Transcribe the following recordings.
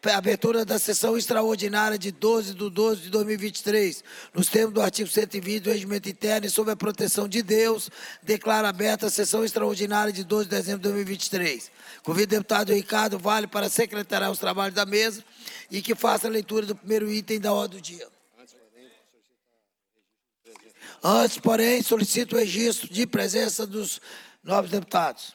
abertura da sessão extraordinária de 12/12/2023, nos termos do artigo 120 do Regimento Interno e sob a proteção de Deus, declaro aberta a sessão extraordinária de 12 de dezembro de 2023. Convido o deputado Ricardo Vale para secretariar os trabalhos da mesa e que faça a leitura do primeiro item da ordem do dia. Antes, porém, solicito o registro de presença dos nobres deputados.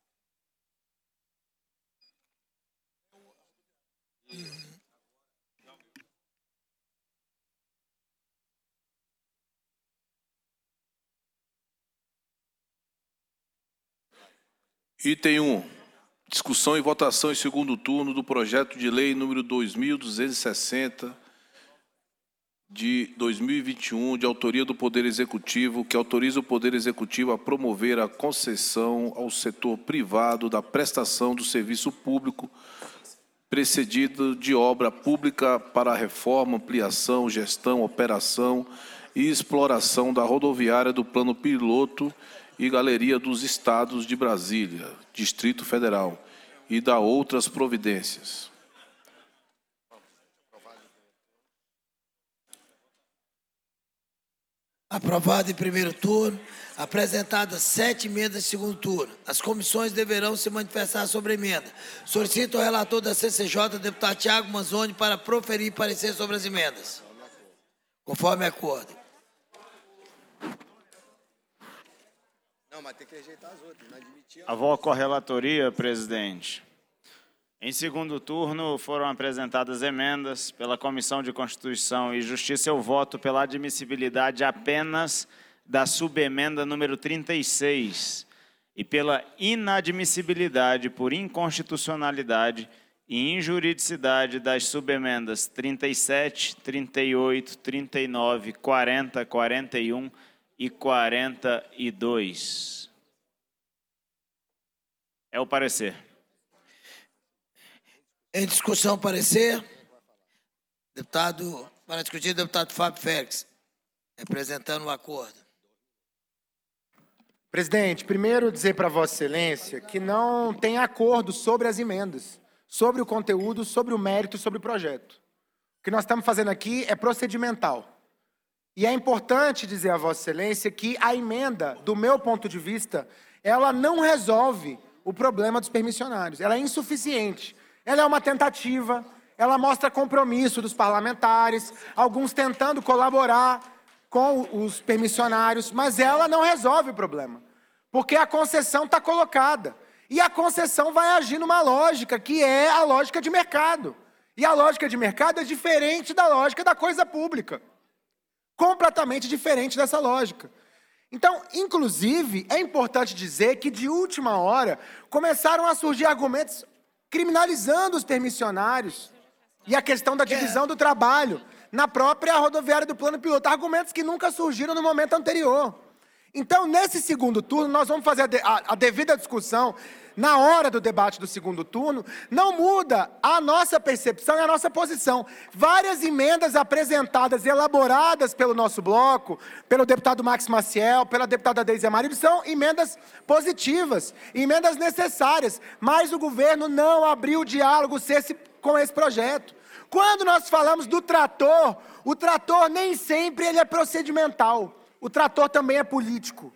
Item 1. Discussão e votação em segundo turno do projeto de lei número 2260 de 2021, de autoria do Poder Executivo, que autoriza o Poder Executivo a promover a concessão ao setor privado da prestação do serviço público precedido de obra pública para a reforma, ampliação, gestão, operação e exploração da rodoviária do Plano Piloto e Galeria dos Estados de Brasília, Distrito Federal, e da outras providências. Aprovado em primeiro turno. Apresentadas 7 emendas em segundo turno. As comissões deverão se manifestar sobre a emenda. Solicito ao relator da CCJ, deputado Tiago Manzoni, para proferir parecer sobre as emendas. Conforme acordo. Não, mas tem que rejeitar as outras. Não admitir. Avó correlatoria, presidente. Em segundo turno, foram apresentadas emendas pela Comissão de Constituição e Justiça. Eu voto pela admissibilidade apenas da subemenda número 36 e pela inadmissibilidade por inconstitucionalidade e injuridicidade das subemendas 37, 38, 39, 40, 41 e 42. É o parecer. Em discussão, parecer. Deputado, para discutir, deputado Fábio Félix, representando o acordo. Presidente, primeiro dizer para Vossa Excelência que não tem acordo sobre as emendas, sobre o conteúdo, sobre o mérito, sobre o projeto. O que nós estamos fazendo aqui é procedimental. E é importante dizer a Vossa Excelência que a emenda, do meu ponto de vista, ela não resolve o problema dos permissionários. Ela é insuficiente. Ela é uma tentativa, ela mostra compromisso dos parlamentares, alguns tentando colaborar com os permissionários, mas ela não resolve o problema, porque a concessão está colocada. E a concessão vai agir numa lógica que é a lógica de mercado. E a lógica de mercado é diferente da lógica da coisa pública. Completamente diferente dessa lógica. Então, inclusive, é importante dizer que, de última hora, começaram a surgir argumentos criminalizando os permissionários e a questão da divisão do trabalho na própria rodoviária do Plano Piloto. Argumentos que nunca surgiram no momento anterior. Então, nesse segundo turno, nós vamos fazer a devida discussão na hora do debate do segundo turno. Não muda a nossa percepção e a nossa posição. Várias emendas apresentadas e elaboradas pelo nosso bloco, pelo deputado Max Maciel, pela deputada Deise Amarildo, são emendas positivas, emendas necessárias, mas o governo não abriu diálogo com esse projeto. Quando nós falamos do trator, o trator nem sempre ele é procedimental. O trator também é político.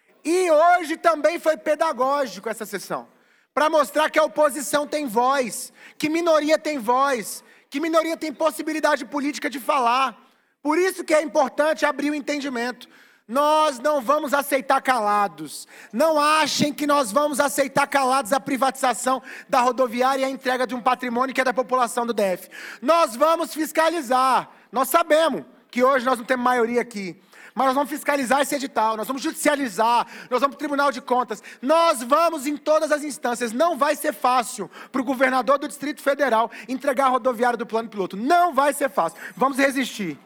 E hoje também foi pedagógico essa sessão, para mostrar que a oposição tem voz, que minoria tem voz, que minoria tem possibilidade política de falar. Por isso que é importante abrir o entendimento. Nós não vamos aceitar calados. Não achem que nós vamos aceitar calados a privatização da rodoviária e a entrega de um patrimônio que é da população do DF. Nós vamos fiscalizar. Nós sabemos que hoje nós não temos maioria aqui. Mas nós vamos fiscalizar esse edital, nós vamos judicializar, nós vamos para o Tribunal de Contas. Nós vamos em todas as instâncias. Não vai ser fácil para o governador do Distrito Federal entregar a rodoviária do Plano Piloto. Não vai ser fácil. Vamos resistir.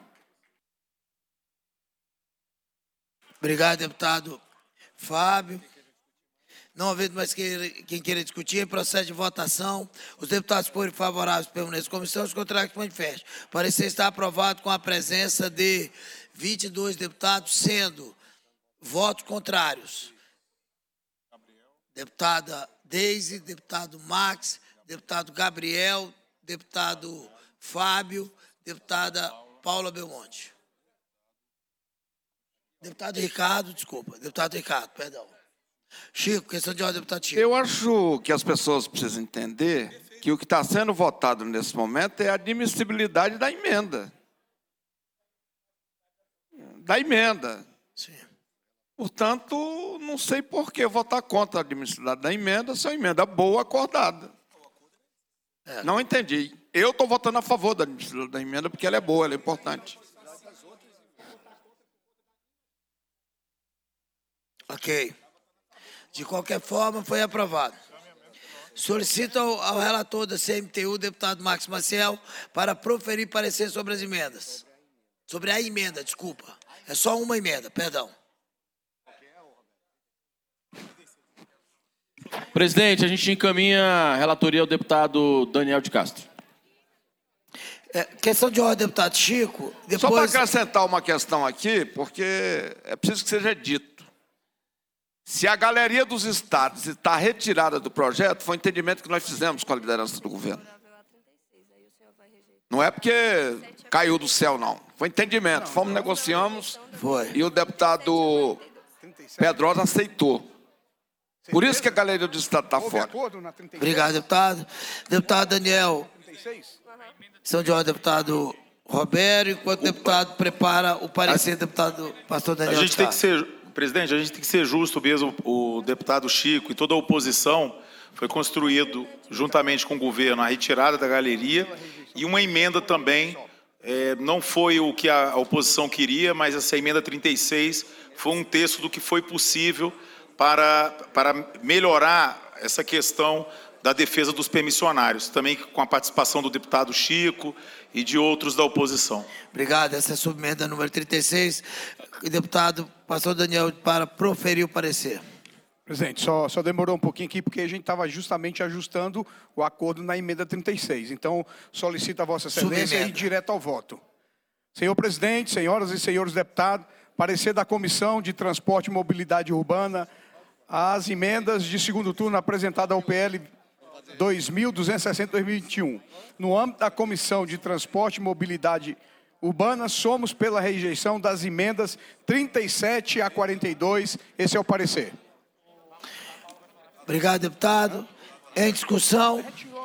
Obrigado, deputado Fábio. Não havendo mais quem queira discutir, em processo de votação, os deputados que forem favoráveis permaneçam na comissão, os contrários que manifestem. O parecer está aprovado com a presença de 22 deputados, sendo votos contrários. Deputada Deise, deputado Max, deputado Gabriel, deputado Fábio, deputada Paula Belmonte. Deputado Ricardo, desculpa. Deputado Ricardo, perdão. Chico, questão de ordem, deputado Chico. Eu acho que as pessoas precisam entender que o que está sendo votado nesse momento é a admissibilidade da emenda. Sim. Portanto, não sei por que votar contra a admissibilidade da emenda se é uma emenda boa, acordada. Não entendi. Eu estou votando a favor da admissibilidade da emenda porque ela é boa, ela é importante. Ok. De qualquer forma, foi aprovado. Solicito ao relator da CMTU, deputado Marcos Maciel, para proferir parecer sobre as emendas. Sobre a emenda, desculpa. É só uma emenda, perdão. Presidente, a gente encaminha a relatoria ao deputado Daniel de Castro. Questão de ordem, deputado Chico. Depois... Só para acrescentar uma questão aqui, porque é preciso que seja dito. Se a galeria dos estados está retirada do projeto, foi um entendimento que nós fizemos com a liderança do governo. Não é porque caiu do céu, não. Foi entendimento. Fomos, negociamos. Foi. E o deputado Pedrosa aceitou. Por isso que a galeria do estado está fora. Obrigado, deputado. Deputado Daniel. Questão de ordem, deputado Roberto. Enquanto o deputado prepara o parecer, deputado pastor Daniel de Castro. Presidente, a gente tem que ser justo mesmo. O deputado Chico e toda a oposição foi construído, juntamente com o governo, a retirada da galeria e uma emenda também. Não foi o que a oposição queria, mas essa emenda 36 foi um texto do que foi possível para melhorar essa questão da defesa dos permissionários, também com a participação do deputado Chico e de outros da oposição. Obrigado. Essa é a subemenda número 36. Deputado pastor Daniel, para proferir o parecer. Presidente, só demorou um pouquinho aqui, porque a gente estava justamente ajustando o acordo na emenda 36. Então, solicito a Vossa Excelência e ir direto ao voto. Senhor presidente, senhoras e senhores deputados, parecer da Comissão de Transporte e Mobilidade Urbana, as emendas de segundo turno apresentadas ao PL 2260-2021. No âmbito da Comissão de Transporte e Mobilidade Urbana, somos pela rejeição das emendas 37 a 42. Esse é o parecer. Obrigado, deputado. Em discussão.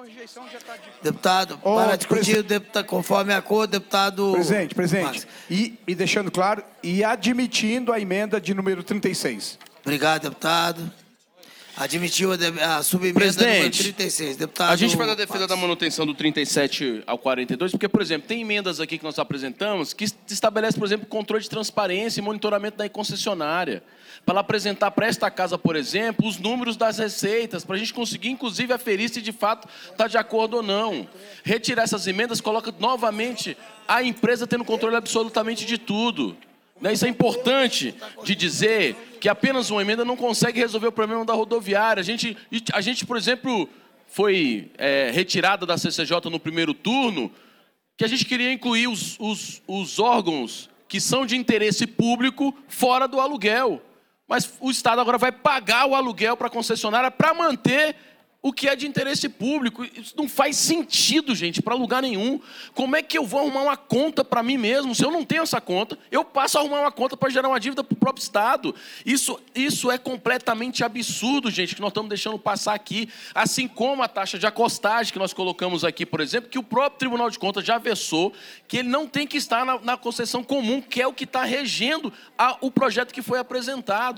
Deputado, para discutir, deputado, conforme acordo, deputado... Presidente. E deixando claro, e admitindo a emenda de número 36. Obrigado, deputado. Admitiu a subemenda número 36. Deputado... A gente faz a defesa da manutenção do 37 ao 42, porque, por exemplo, tem emendas aqui que nós apresentamos que estabelece, por exemplo, controle de transparência e monitoramento da concessionária. Para ela apresentar para esta casa, por exemplo, os números das receitas, para a gente conseguir, inclusive, aferir se de fato está de acordo ou não. Retirar essas emendas coloca novamente a empresa tendo controle absolutamente de tudo. Isso é importante de dizer que apenas uma emenda não consegue resolver o problema da rodoviária. A gente, por exemplo, foi retirada da CCJ no primeiro turno, que a gente queria incluir os órgãos que são de interesse público fora do aluguel. Mas o Estado agora vai pagar o aluguel para a concessionária para manter o que é de interesse público. Isso não faz sentido, gente, para lugar nenhum. Como é que eu vou arrumar uma conta para mim mesmo? Se eu não tenho essa conta, eu passo a arrumar uma conta para gerar uma dívida para o próprio Estado. Isso é completamente absurdo, gente, que nós estamos deixando passar aqui. Assim como a taxa de acostagem que nós colocamos aqui, por exemplo, que o próprio Tribunal de Contas já versou, que ele não tem que estar na concessão comum, que é o que está regendo o projeto que foi apresentado.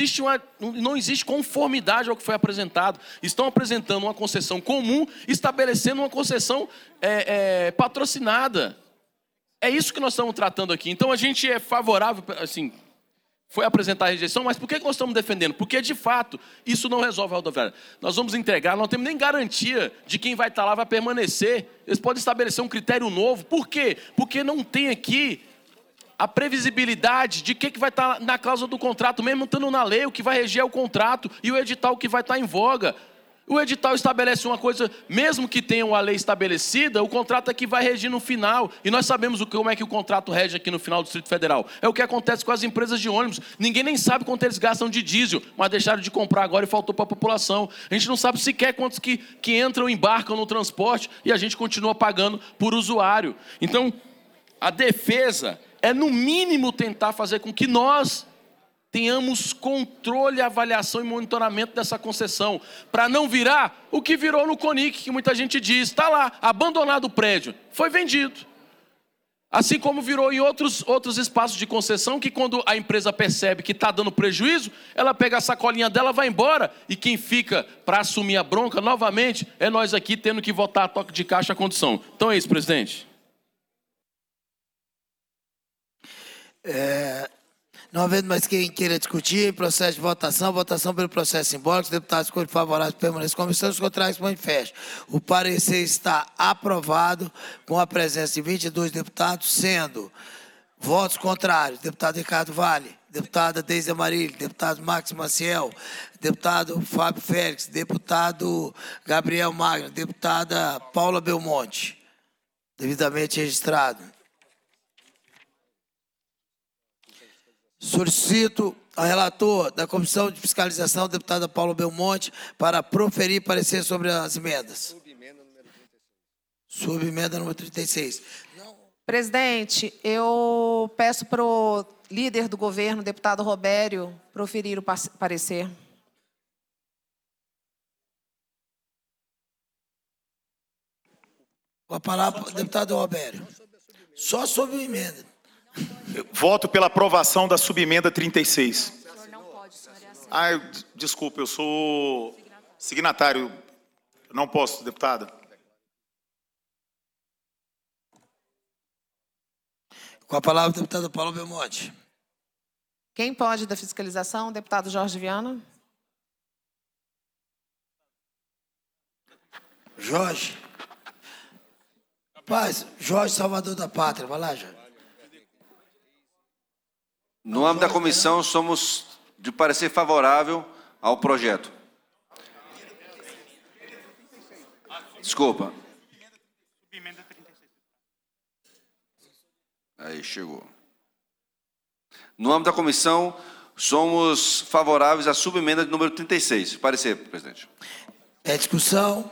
Não existe conformidade ao que foi apresentado. Estão apresentando uma concessão comum, estabelecendo uma concessão patrocinada. É isso que nós estamos tratando aqui. Então, a gente é favorável, assim, foi apresentar a rejeição, mas por que nós estamos defendendo? Porque, de fato, isso não resolve a rodoviária. Nós vamos entregar, não temos nem garantia de quem vai estar lá vai permanecer. Eles podem estabelecer um critério novo. Por quê? Porque não tem aqui a previsibilidade de que vai estar na cláusula do contrato, mesmo estando na lei, o que vai reger é o contrato e o edital que vai estar em voga. O edital estabelece uma coisa, mesmo que tenha uma lei estabelecida, o contrato aqui vai regir no final. E nós sabemos como é que o contrato rege aqui no final do Distrito Federal. É o que acontece com as empresas de ônibus. Ninguém nem sabe quanto eles gastam de diesel, mas deixaram de comprar agora e faltou para a população. A gente não sabe sequer quantos que entram e embarcam no transporte e a gente continua pagando por usuário. Então, a defesa é, no mínimo, tentar fazer com que nós tenhamos controle, avaliação e monitoramento dessa concessão, para não virar o que virou no CONIC, que muita gente diz, está lá, abandonado o prédio, foi vendido. Assim como virou em outros espaços de concessão, que quando a empresa percebe que está dando prejuízo, ela pega a sacolinha dela, vai embora, e quem fica para assumir a bronca, novamente, é nós aqui tendo que votar a toque de caixa a condição. Então é isso, presidente. Não havendo mais quem queira discutir, processo de votação pelo processo simbólico, os deputados escolhem favoráveis permanecem na comissão, os contrários se manifestam. O parecer está aprovado com a presença de 22 deputados, sendo votos contrários, deputado Ricardo Vale, deputada Deise Amarilli, deputado Max Maciel, deputado Fábio Félix, deputado Gabriel Magno, deputada Paula Belmonte, devidamente registrado. Solicito ao relator da Comissão de Fiscalização, deputada Paula Belmonte, para proferir parecer sobre as emendas. Subemenda número 36. Presidente, eu peço para o líder do governo, deputado Robério, proferir o parecer. Com a palavra, deputado Robério. Só sobre a emenda. Voto pela aprovação da subemenda 36. Desculpa, eu sou signatário. Não posso, deputada. Com a palavra, deputada Paula Belmonte. Quem pode da fiscalização? Deputado Jorge Viana. Jorge. Paz, Jorge Salvador da Pátria. Vai lá, Jorge. No âmbito da comissão, somos de parecer favorável ao projeto. Desculpa. Aí, chegou. No âmbito da comissão, somos favoráveis à subemenda de número 36. Parecer, presidente. É discussão.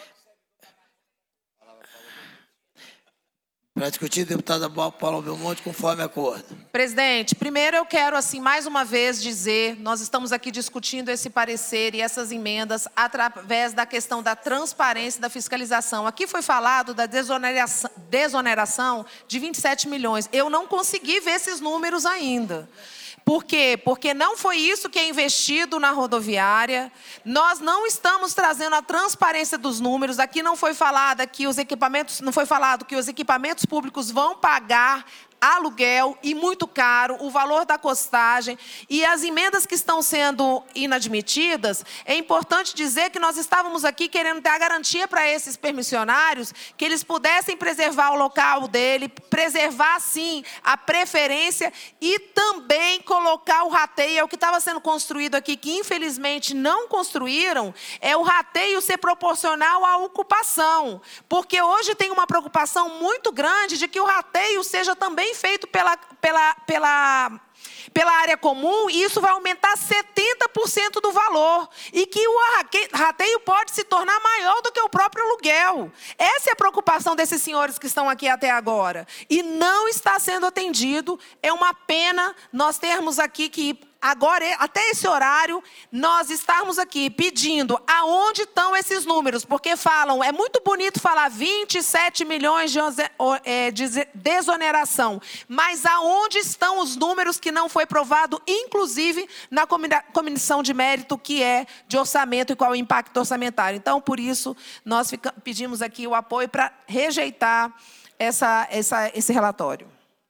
Para discutir, deputada Paula Belmonte, conforme acordo. Presidente, primeiro eu quero, assim, mais uma vez dizer, nós estamos aqui discutindo esse parecer e essas emendas através da questão da transparência e da fiscalização. Aqui foi falado da desoneração de 27 milhões. Eu não consegui ver esses números ainda. Por quê? Porque não foi isso que é investido na rodoviária. Nós não estamos trazendo a transparência dos números. Aqui não foi falado que os equipamentos públicos vão pagar aluguel e muito caro, o valor da costagem e as emendas que estão sendo inadmitidas. É importante dizer que nós estávamos aqui querendo dar garantia para esses permissionários que eles pudessem preservar o local dele, preservar, sim, a preferência e também colocar o rateio, é o que estava sendo construído aqui, que infelizmente não construíram, é o rateio ser proporcional à ocupação. Porque hoje tem uma preocupação muito grande de que o rateio seja também feito pela área comum, e isso vai aumentar 70% do valor. E que o rateio pode se tornar maior do que o próprio aluguel. Essa é a preocupação desses senhores que estão aqui até agora. E não está sendo atendido. É uma pena nós termos aqui que... Agora, até esse horário, nós estamos aqui pedindo aonde estão esses números, porque falam, é muito bonito falar 27 milhões de desoneração, mas aonde estão os números que não foi provado, inclusive na comissão de mérito, que é de orçamento e qual é o impacto orçamentário. Então, por isso, nós pedimos aqui o apoio para rejeitar esse relatório.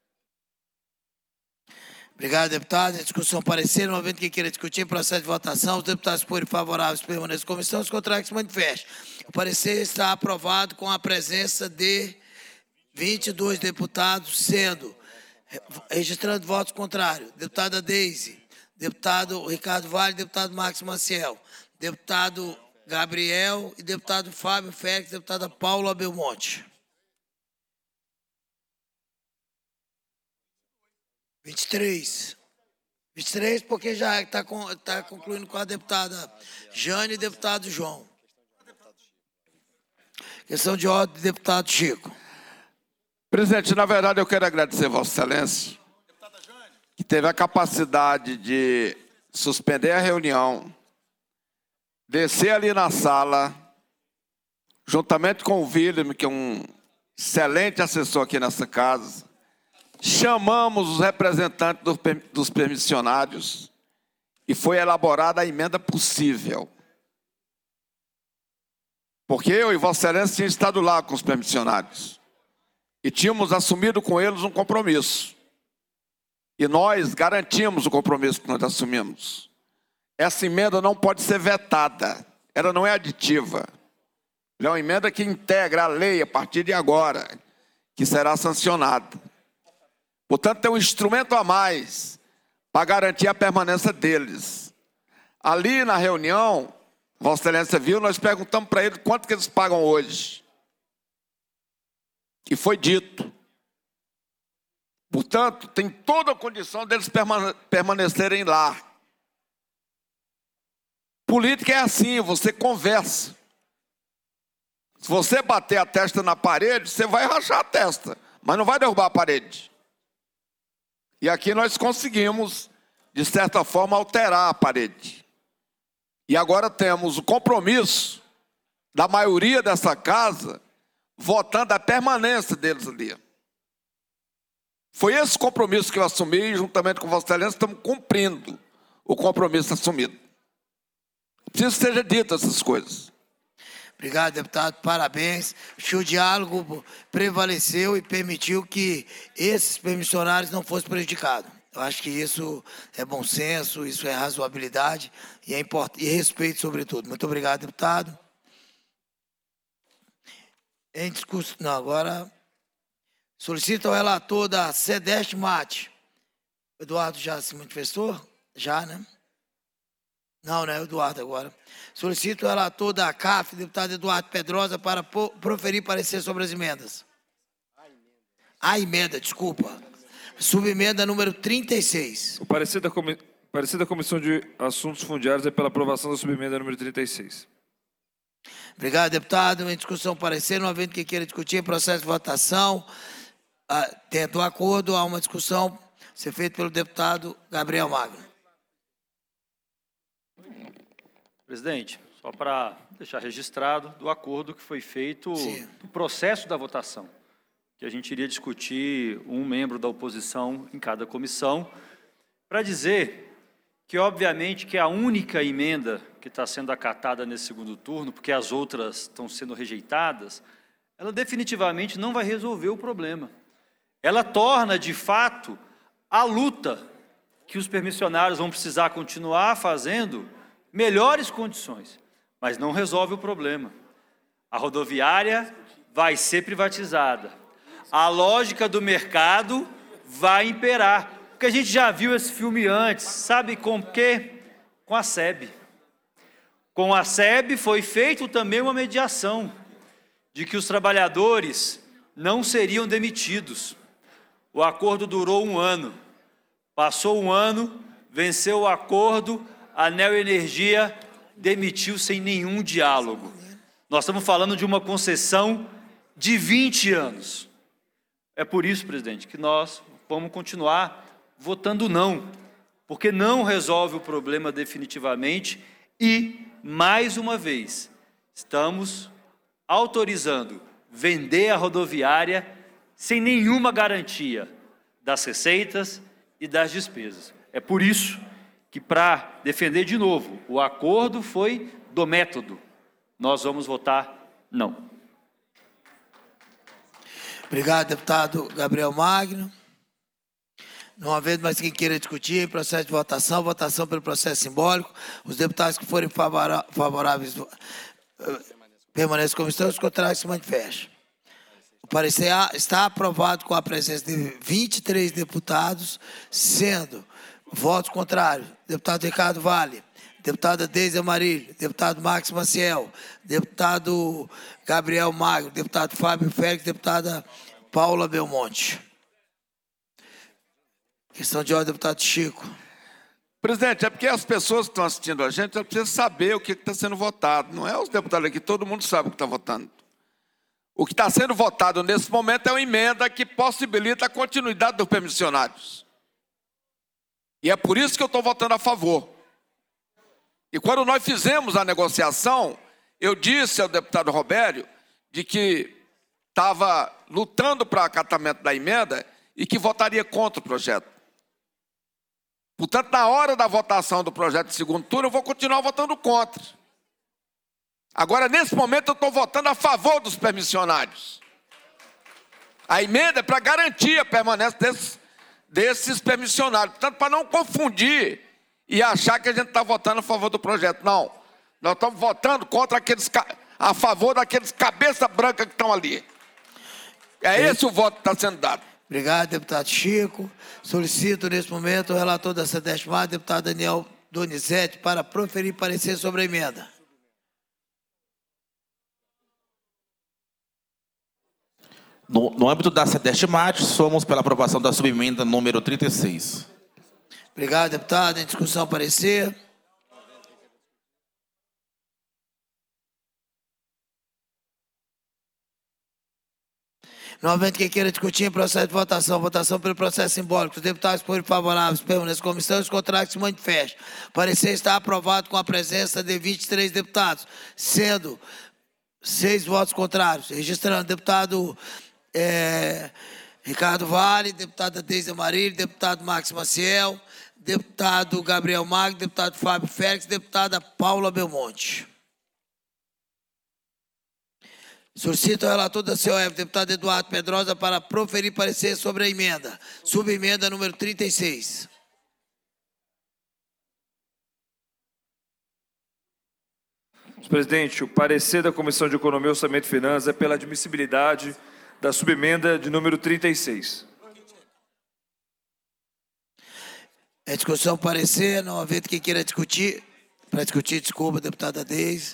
Obrigado, deputado. Em discussão, parecer. No momento que queira discutir, processo de votação, os deputados forem favoráveis permaneçam na comissão, os contrários se manifestem. O parecer está aprovado com a presença de 22 deputados, sendo, registrando votos contrários, deputada Deise, deputado Ricardo Vale, deputado Max Maciel, deputado Gabriel e deputado Fábio Félix, deputada Paula Belmonte. 23. 23 porque já está concluindo com a deputada Jane e deputado João. Questão de ordem, deputado Chico. Presidente, na verdade eu quero agradecer a Vossa Excelência, que teve a capacidade de suspender a reunião, descer ali na sala, juntamente com o William, que é um excelente assessor aqui nessa casa, chamamos os representantes dos permissionários e foi elaborada a emenda possível. Porque eu e Vossa Excelência tínhamos estado lá com os permissionários e tínhamos assumido com eles um compromisso. E nós garantimos o compromisso que nós assumimos. Essa emenda não pode ser vetada, ela não é aditiva. Ela é uma emenda que integra a lei a partir de agora, que será sancionada. Portanto, tem um instrumento a mais para garantir a permanência deles. Ali na reunião, Vossa Excelência viu, nós perguntamos para eles quanto que eles pagam hoje. E foi dito. Portanto, tem toda a condição deles permanecerem lá. Política é assim, você conversa. Se você bater a testa na parede, você vai rachar a testa, mas não vai derrubar a parede. E aqui nós conseguimos, de certa forma, alterar a parede. E agora temos o compromisso da maioria dessa casa votando a permanência deles ali. Foi esse compromisso que eu assumi e, juntamente com Vossa Excelência, estamos cumprindo o compromisso assumido. Preciso que seja dito essas coisas. Obrigado, deputado. Parabéns. O diálogo prevaleceu e permitiu que esses permissionários não fossem prejudicados. Eu acho que isso é bom senso, isso é razoabilidade e e respeito, sobretudo. Muito obrigado, deputado. Em discurso. Não, agora. Solicita ao relator da SEDEST Mate. Eduardo já se manifestou? Já, né? Não, né? Eduardo agora. Solicito o relator da CAF, deputado Eduardo Pedrosa, para proferir parecer sobre as emendas. A emenda, desculpa. Subemenda número 36. O parecer da Comissão de Assuntos Fundiários é pela aprovação da subemenda número 36. Obrigado, deputado. Em discussão, parecer, não havendo quem queira discutir, processo de votação. Tendo acordo, há uma discussão ser feita pelo deputado Gabriel Magno. Presidente, só para deixar registrado do acordo que foi feito no processo da votação, que a gente iria discutir um membro da oposição em cada comissão, para dizer que, obviamente, que a única emenda que está sendo acatada nesse segundo turno, porque as outras estão sendo rejeitadas, ela definitivamente não vai resolver o problema. Ela torna, de fato, a luta que os permissionários vão precisar continuar fazendo melhores condições, mas não resolve o problema. A rodoviária vai ser privatizada. A lógica do mercado vai imperar. Porque a gente já viu esse filme antes, sabe com o quê? Com a SEB. Com a SEB foi feito também uma mediação de que os trabalhadores não seriam demitidos. O acordo durou 1 ano. Passou 1 ano, venceu o acordo, a Neoenergia demitiu sem nenhum diálogo. Nós estamos falando de uma concessão de 20 anos. É por isso, presidente, que nós vamos continuar votando não, porque não resolve o problema definitivamente e, mais uma vez, estamos autorizando vender a rodoviária sem nenhuma garantia das receitas e das despesas. É por isso que, para defender de novo, o acordo foi do método. Nós vamos votar não. Obrigado, deputado Gabriel Magno. Não havendo mais quem queira discutir, em processo de votação, votação pelo processo simbólico. Os deputados que forem favoráveis permaneçam como estão, os contrários se manifestem. O parecer está aprovado com a presença de 23 deputados, sendo votos contrários, deputado Ricardo Vale, deputada Deise Amarílio, deputado Max Maciel, deputado Gabriel Magno, deputado Fábio Félix, deputada Paula Belmonte. Questão de ordem, deputado Chico. Presidente, é porque as pessoas que estão assistindo a gente precisam saber o que está sendo votado. Não é os deputados aqui, todo mundo sabe o que está votando. O que está sendo votado nesse momento é uma emenda que possibilita a continuidade dos permissionários. E é por isso que eu estou votando a favor. E quando nós fizemos a negociação, eu disse ao deputado Robério de que estava lutando para o acatamento da emenda e que votaria contra o projeto. Portanto, na hora da votação do projeto de segundo turno, eu vou continuar votando contra. Agora, nesse momento, eu estou votando a favor dos permissionários. A emenda é para garantir a permanência desses permissionários. Portanto, para não confundir e achar que a gente está votando a favor do projeto. Não. Nós estamos votando a favor daqueles cabeça branca que estão ali. É esse o voto que está sendo dado. Obrigado, deputado Chico. Solicito, nesse momento, o relator da SEDESMAR, deputado Daniel Donizete, para proferir parecer sobre a emenda. No âmbito da SEDESMAR, somos pela aprovação da subemenda número 36. Obrigado, deputado. Em discussão, parecer. Novamente, quem queira discutir em processo de votação, votação pelo processo simbólico, os deputados que forem favoráveis permaneçam na comissão e os contrários se manifestem. Parecer está aprovado com a presença de 23 deputados, sendo 6 votos contrários. Registrando, deputado Ricardo Vale, deputada Deise Amarílio, deputado Max Maciel, deputado Gabriel Magno, deputado Fábio Félix, deputada Paula Belmonte. Solicito ao relator da COF, deputado Eduardo Pedrosa, para proferir parecer sobre a emenda. Subemenda número 36. Presidente, o parecer da Comissão de Economia, Orçamento e Finanças é pela admissibilidade da subemenda de número 36. É discussão parecer, não havendo quem queira discutir. Para discutir, desculpa, deputada Deise.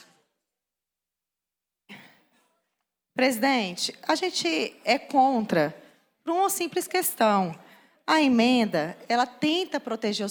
Presidente, a gente é contra por uma simples questão. A emenda, ela tenta proteger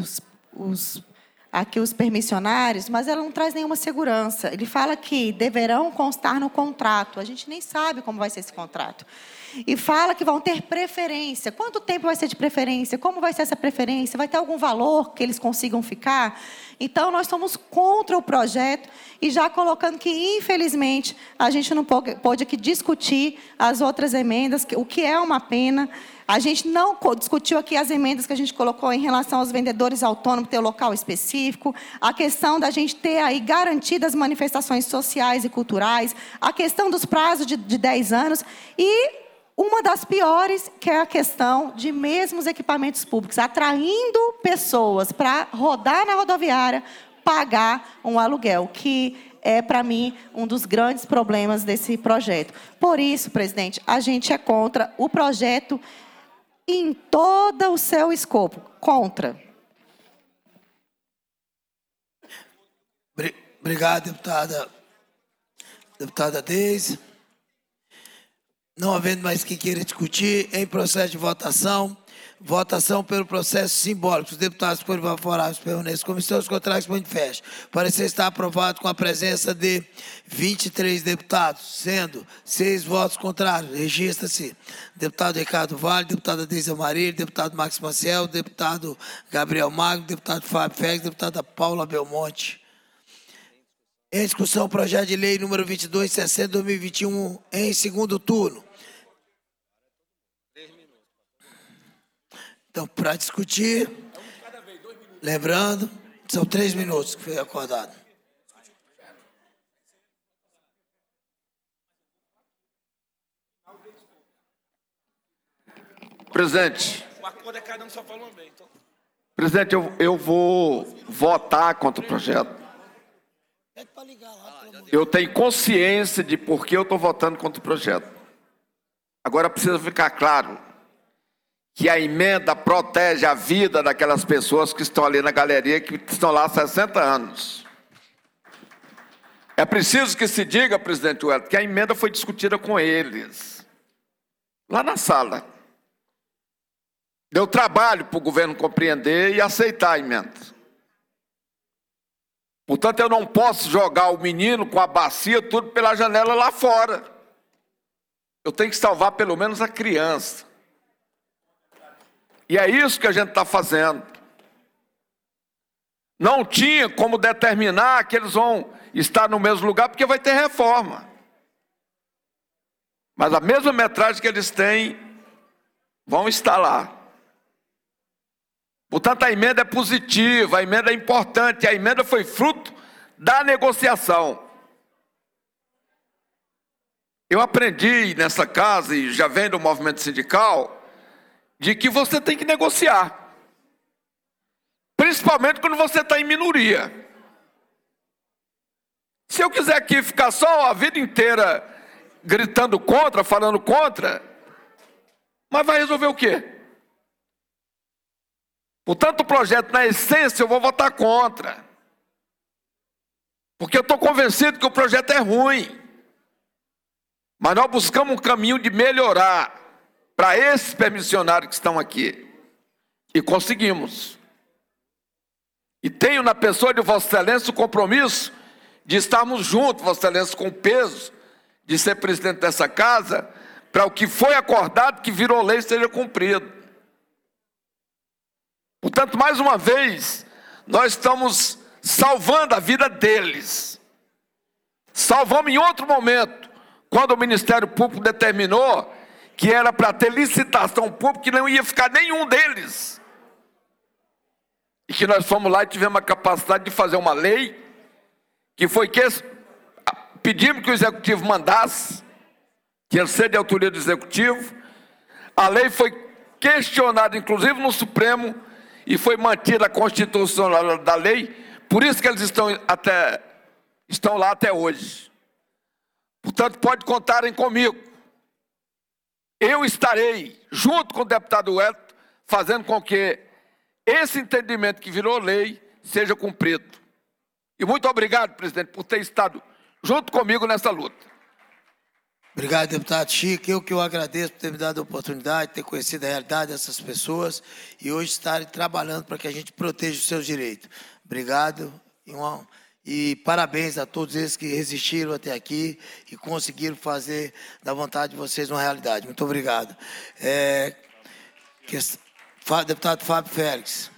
os permissionários, mas ela não traz nenhuma segurança. Ele fala que deverão constar no contrato. A gente nem sabe como vai ser esse contrato. E fala que vão ter preferência. Quanto tempo vai ser de preferência? Como vai ser essa preferência? Vai ter algum valor que eles consigam ficar? Então, nós somos contra o projeto e já colocando que, infelizmente, a gente não pôde aqui discutir as outras emendas, o que é uma pena. A gente não discutiu aqui as emendas que a gente colocou em relação aos vendedores autônomos, ter o local específico, a questão da gente ter aí garantidas manifestações sociais e culturais, a questão dos prazos de 10 anos e uma das piores, que é a questão de mesmo os equipamentos públicos, atraindo pessoas para rodar na rodoviária, pagar um aluguel, que é, para mim, um dos grandes problemas desse projeto. Por isso, presidente, a gente é contra o projeto em todo o seu escopo. Contra. Obrigado, deputada Deise. Não havendo mais quem queira discutir, em processo de votação, votação pelo processo simbólico. Os deputados que forem favoráveis permaneçam na comissão, os contrários se manifestem. O parecer está aprovado com a presença de 23 deputados, sendo 6 votos contrários. Registra-se deputado Ricardo Vale, deputada Deise Amarílio, deputado Max Maciel, deputado Gabriel Magno, deputado Fábio Félix, deputada Paula Belmonte. Em discussão, o projeto de lei número 2260/2021, em segundo turno. Então, para discutir, lembrando, são 3 minutos que foi acordado. Presidente. Presidente, eu vou votar contra o projeto. Eu tenho consciência de por que eu estou votando contra o projeto. Agora precisa ficar claro que a emenda protege a vida daquelas pessoas que estão ali na galeria, que estão lá há 60 anos. É preciso que se diga, presidente Wellington, que a emenda foi discutida com eles, lá na sala. Deu trabalho para o governo compreender e aceitar a emenda. Portanto, eu não posso jogar o menino com a bacia, tudo pela janela lá fora. Eu tenho que salvar pelo menos a criança. E é isso que a gente está fazendo. Não tinha como determinar que eles vão estar no mesmo lugar, porque vai ter reforma. Mas a mesma metragem que eles têm, vão estar lá. Portanto, a emenda é positiva, a emenda é importante, a emenda foi fruto da negociação. Eu aprendi nessa casa, e já venho do movimento sindical, de que você tem que negociar. Principalmente quando você está em minoria. Se eu quiser aqui ficar só a vida inteira gritando contra, falando contra, mas vai resolver o quê? Portanto, o projeto, na essência, eu vou votar contra. Porque eu estou convencido que o projeto é ruim. Mas nós buscamos um caminho de melhorar para esses permissionários que estão aqui. E conseguimos. E tenho na pessoa de Vossa Excelência o compromisso de estarmos juntos, Vossa Excelência, com o peso de ser presidente dessa casa, para o que foi acordado, que virou lei, seja cumprido. Portanto, mais uma vez, nós estamos salvando a vida deles. Salvamos em outro momento, quando o Ministério Público determinou que era para ter licitação pública, que não ia ficar nenhum deles. E que nós fomos lá e tivemos a capacidade de fazer uma lei, que foi que pedimos que o Executivo mandasse, que ia ser de autoria do Executivo. A lei foi questionada, inclusive, no Supremo, e foi mantida a constitucionalidade da lei, por isso que eles estão lá até hoje. Portanto, pode contarem comigo. Eu estarei, junto com o deputado Wellington, fazendo com que esse entendimento que virou lei seja cumprido. E muito obrigado, presidente, por ter estado junto comigo nessa luta. Obrigado, deputado Chico. Eu agradeço por ter me dado a oportunidade de ter conhecido a realidade dessas pessoas e hoje estarem trabalhando para que a gente proteja os seus direitos. Obrigado e parabéns a todos eles que resistiram até aqui e conseguiram fazer da vontade de vocês uma realidade. Muito obrigado. Deputado Fábio Félix.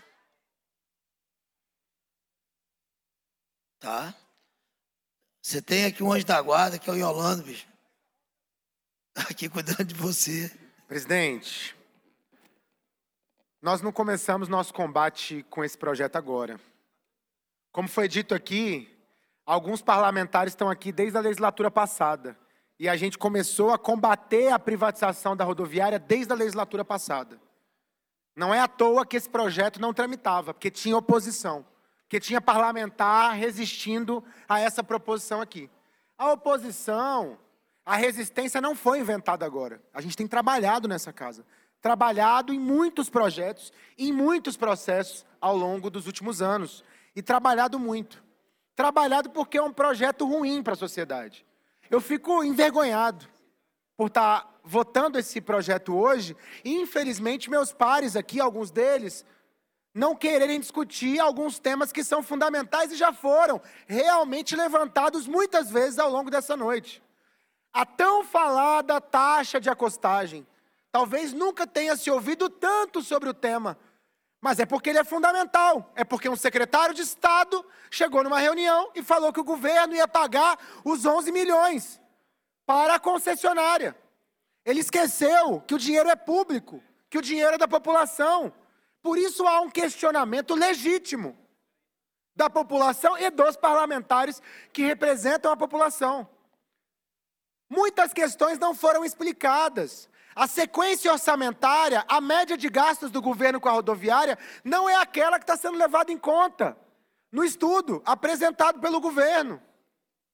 Tá? Você tem aqui um anjo da guarda, que é o Yolando, bicho. Aqui cuidando de você. Presidente, nós não começamos nosso combate com esse projeto agora. Como foi dito aqui, alguns parlamentares estão aqui desde a legislatura passada. E a gente começou a combater a privatização da rodoviária desde a legislatura passada. Não é à toa que esse projeto não tramitava, porque tinha oposição. Porque tinha parlamentar resistindo a essa proposição aqui. A oposição... A resistência não foi inventada agora. A gente tem trabalhado nessa casa. Trabalhado em muitos projetos, em muitos processos ao longo dos últimos anos. E trabalhado muito. Trabalhado porque é um projeto ruim para a sociedade. Eu fico envergonhado por estar votando esse projeto hoje. E, infelizmente, meus pares aqui, alguns deles, não quererem discutir alguns temas que são fundamentais e já foram realmente levantados muitas vezes ao longo dessa noite. A tão falada taxa de acostagem. Talvez nunca tenha se ouvido tanto sobre o tema, mas é porque ele é fundamental. É porque um secretário de Estado chegou numa reunião e falou que o governo ia pagar os 11 milhões para a concessionária. Ele esqueceu que o dinheiro é público, que o dinheiro é da população. Por isso há um questionamento legítimo da população e dos parlamentares que representam a população. Muitas questões não foram explicadas. A sequência orçamentária, a média de gastos do governo com a rodoviária, não é aquela que está sendo levada em conta no estudo apresentado pelo governo.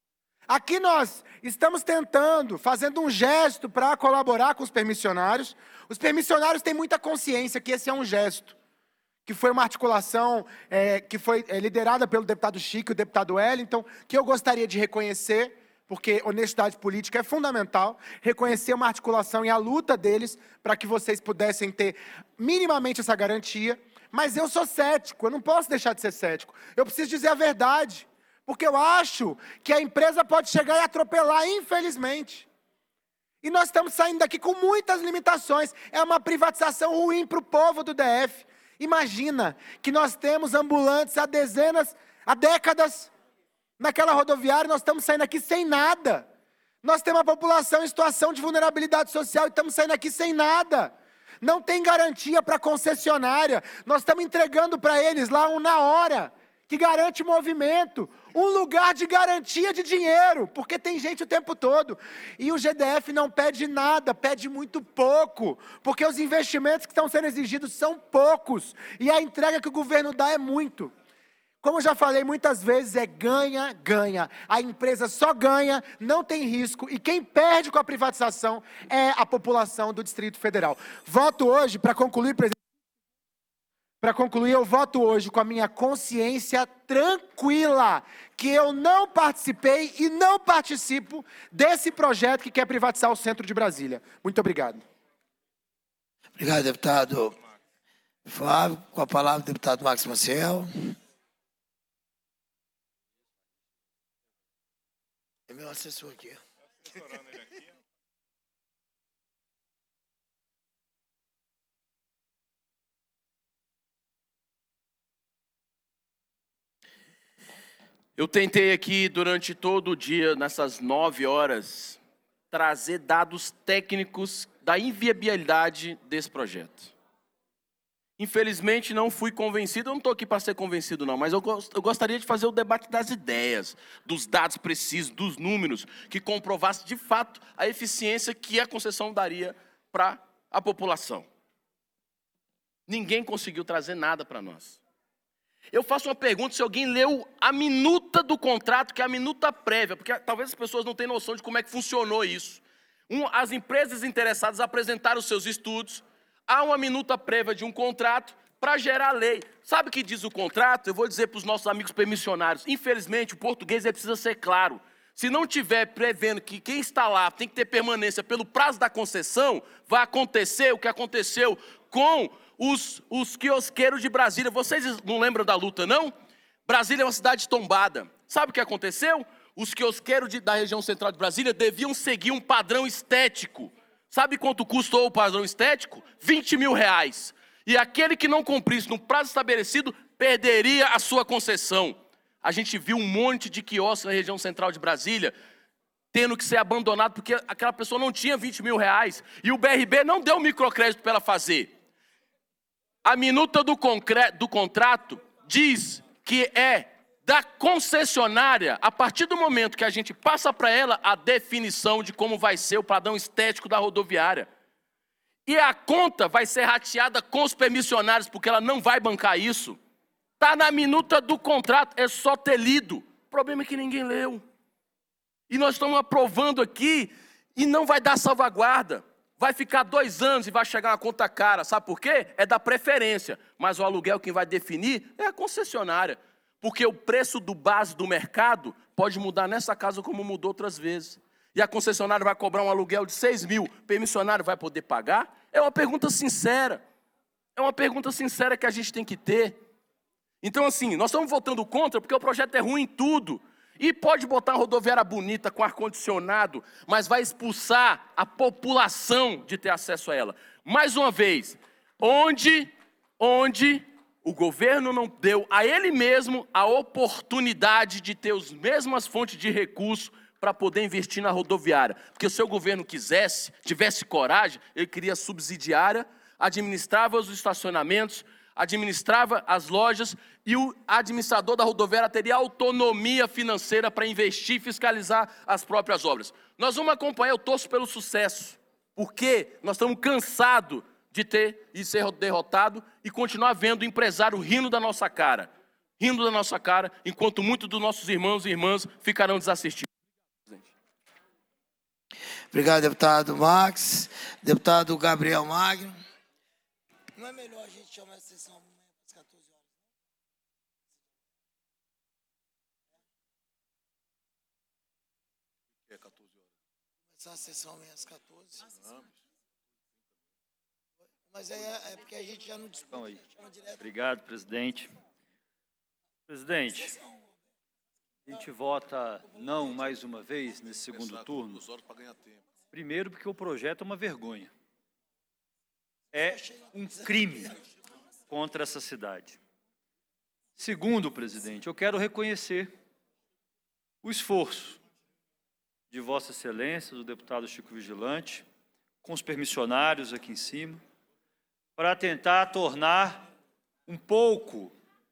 Aqui nós estamos tentando, fazendo um gesto para colaborar com os permissionários. Os permissionários têm muita consciência que esse é um gesto, que foi uma articulação que foi liderada pelo deputado Chico e o deputado Wellington, que eu gostaria de reconhecer, porque honestidade política é fundamental, reconhecer uma articulação e a luta deles para que vocês pudessem ter minimamente essa garantia. Mas eu sou cético, eu não posso deixar de ser cético. Eu preciso dizer a verdade, porque eu acho que a empresa pode chegar e atropelar, infelizmente. E nós estamos saindo daqui com muitas limitações. É uma privatização ruim para o povo do DF. Imagina que nós temos ambulantes há décadas naquela rodoviária, nós estamos saindo aqui sem nada. Nós temos uma população em situação de vulnerabilidade social e estamos saindo aqui sem nada. Não tem garantia para a concessionária. Nós estamos entregando para eles lá um na hora, que garante movimento, um lugar de garantia de dinheiro, porque tem gente o tempo todo. E o GDF não pede nada, pede muito pouco, porque os investimentos que estão sendo exigidos são poucos, e a entrega que o governo dá é muito. Como eu já falei muitas vezes, é ganha, ganha. A empresa só ganha, não tem risco, e quem perde com a privatização é a população do Distrito Federal. Voto hoje, para concluir, presidente. Para concluir, eu voto hoje com a minha consciência tranquila, que eu não participei e não participo desse projeto que quer privatizar o centro de Brasília. Muito obrigado. Obrigado, deputado Flávio. Com a palavra, o deputado Max Maciel. É meu assessor aqui. Assessorando ele aqui. Eu tentei aqui, durante todo o dia, nessas 9 horas, trazer dados técnicos da inviabilidade desse projeto. Infelizmente, não fui convencido, eu não estou aqui para ser convencido não, mas eu gostaria de fazer o debate das ideias, dos dados precisos, dos números, que comprovasse de fato a eficiência que a concessão daria para a população. Ninguém conseguiu trazer nada para nós. Eu faço uma pergunta, se alguém leu a minuta do contrato, que é a minuta prévia, porque talvez as pessoas não tenham noção de como é que funcionou isso. As empresas interessadas apresentaram os seus estudos, há uma minuta prévia de um contrato para gerar lei. Sabe o que diz o contrato? Eu vou dizer para os nossos amigos permissionários, infelizmente o português precisa ser claro. Se não tiver prevendo que quem está lá tem que ter permanência pelo prazo da concessão, vai acontecer o que aconteceu com os quiosqueiros de Brasília. Vocês não lembram da luta, não? Brasília é uma cidade tombada. Sabe o que aconteceu? Os quiosqueiros da região central de Brasília deviam seguir um padrão estético. Sabe quanto custou o padrão estético? R$20 mil. E aquele que não cumprisse no prazo estabelecido, perderia a sua concessão. A gente viu um monte de quiosques na região central de Brasília tendo que ser abandonado porque aquela pessoa não tinha R$20 mil. E o BRB não deu microcrédito para ela fazer. A minuta do contrato diz que é da concessionária, a partir do momento que a gente passa para ela a definição de como vai ser o padrão estético da rodoviária. E a conta vai ser rateada com os permissionários, porque ela não vai bancar isso. Está na minuta do contrato, é só ter lido. O problema é que ninguém leu. E nós estamos aprovando aqui e não vai dar salvaguarda. Vai ficar 2 anos e vai chegar uma conta cara. Sabe por quê? É da preferência. Mas o aluguel quem vai definir é a concessionária. Porque o preço do base do mercado pode mudar nessa casa como mudou outras vezes. E a concessionária vai cobrar um aluguel de 6 mil. O permissionário vai poder pagar? É uma pergunta sincera. É uma pergunta sincera que a gente tem que ter. Então, assim, nós estamos votando contra porque o projeto é ruim em tudo. E pode botar uma rodoviária bonita, com ar-condicionado, mas vai expulsar a população de ter acesso a ela. Mais uma vez, onde o governo não deu a ele mesmo a oportunidade de ter as mesmas fontes de recurso para poder investir na rodoviária. Porque se o governo tivesse coragem, ele queria subsidiária, administrava os estacionamentos, administrava as lojas e o administrador da rodoviária teria autonomia financeira para investir e fiscalizar as próprias obras. Nós vamos acompanhar, eu torço pelo sucesso, porque nós estamos cansados de ter e ser derrotado e continuar vendo o empresário rindo da nossa cara, enquanto muitos dos nossos irmãos e irmãs ficarão desassistidos. Obrigado, deputado Max. Deputado Gabriel Magno. Não é melhor a gente chamar essa sessão às 14 horas? É 14 horas. Começar a sessão amanhã às 14. Mas é porque a gente já não discute. Obrigado, presidente. Presidente, a gente vota não mais uma vez nesse segundo turno. Primeiro, porque o projeto é uma vergonha. É um crime contra essa cidade. Segundo, presidente, eu quero reconhecer o esforço de Vossa Excelência, do deputado Chico Vigilante, com os permissionários aqui em cima, para tentar tornar um pouco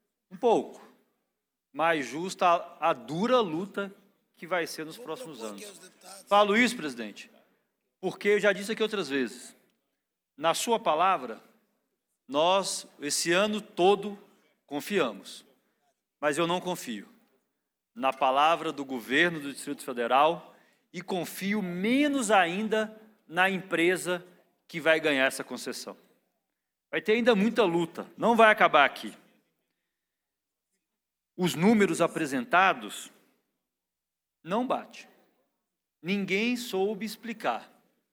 mais justa a dura luta que vai ser nos próximos anos. Falo isso, presidente, porque eu já disse aqui outras vezes, na sua palavra, nós, esse ano todo, confiamos, mas eu não confio na palavra do governo do Distrito Federal e confio menos ainda na empresa que vai ganhar essa concessão. Vai ter ainda muita luta, não vai acabar aqui. Os números apresentados não batem. Ninguém soube explicar.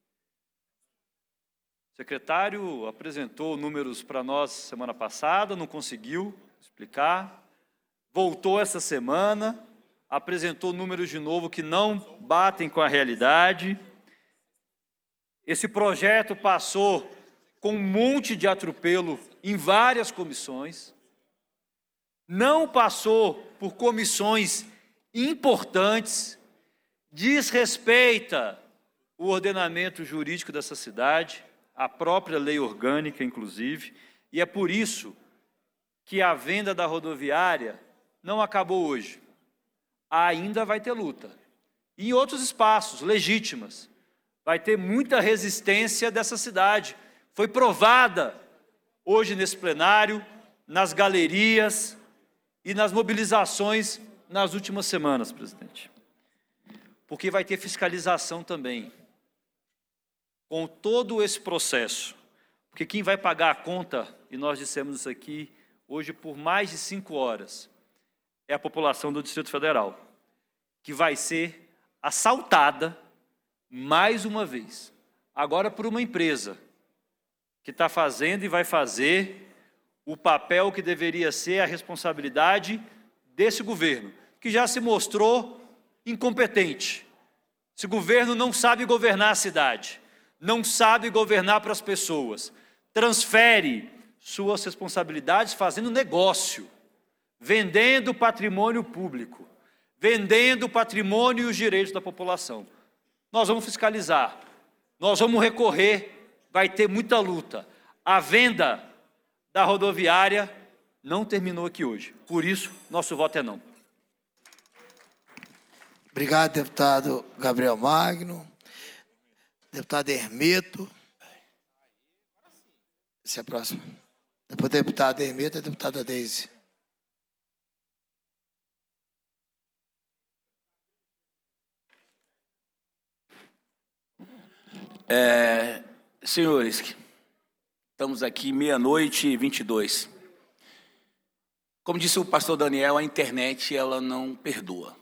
O secretário apresentou números para nós semana passada, não conseguiu explicar. Voltou essa semana, apresentou números de novo que não batem com a realidade. Esse projeto passou com um monte de atropelo em várias comissões, não passou por comissões importantes, desrespeita o ordenamento jurídico dessa cidade, a própria lei orgânica, inclusive, e é por isso que a venda da rodoviária não acabou hoje. Ainda vai ter luta. E em outros espaços, legítimas, vai ter muita resistência dessa cidade. Foi provada hoje nesse plenário, nas galerias e nas mobilizações nas últimas semanas, presidente. Porque vai ter fiscalização também, com todo esse processo. Porque quem vai pagar a conta, e nós dissemos isso aqui hoje por mais de 5 horas, é a população do Distrito Federal, que vai ser assaltada mais uma vez, agora por uma empresa que está fazendo e vai fazer o papel que deveria ser a responsabilidade desse governo, que já se mostrou incompetente. Esse governo não sabe governar a cidade, não sabe governar para as pessoas, transfere suas responsabilidades fazendo negócio, vendendo patrimônio público, vendendo o patrimônio e os direitos da população. Nós vamos fiscalizar, nós vamos recorrer, vai ter muita luta. A venda da rodoviária não terminou aqui hoje. Por isso, nosso voto é não. Obrigado, deputado Gabriel Magno. Deputado Hermeto. Esse é a próxima. Depois do deputado Hermeto, a deputada Deise. Senhores, estamos aqui 00:22. Como disse o pastor Daniel, a internet ela não perdoa.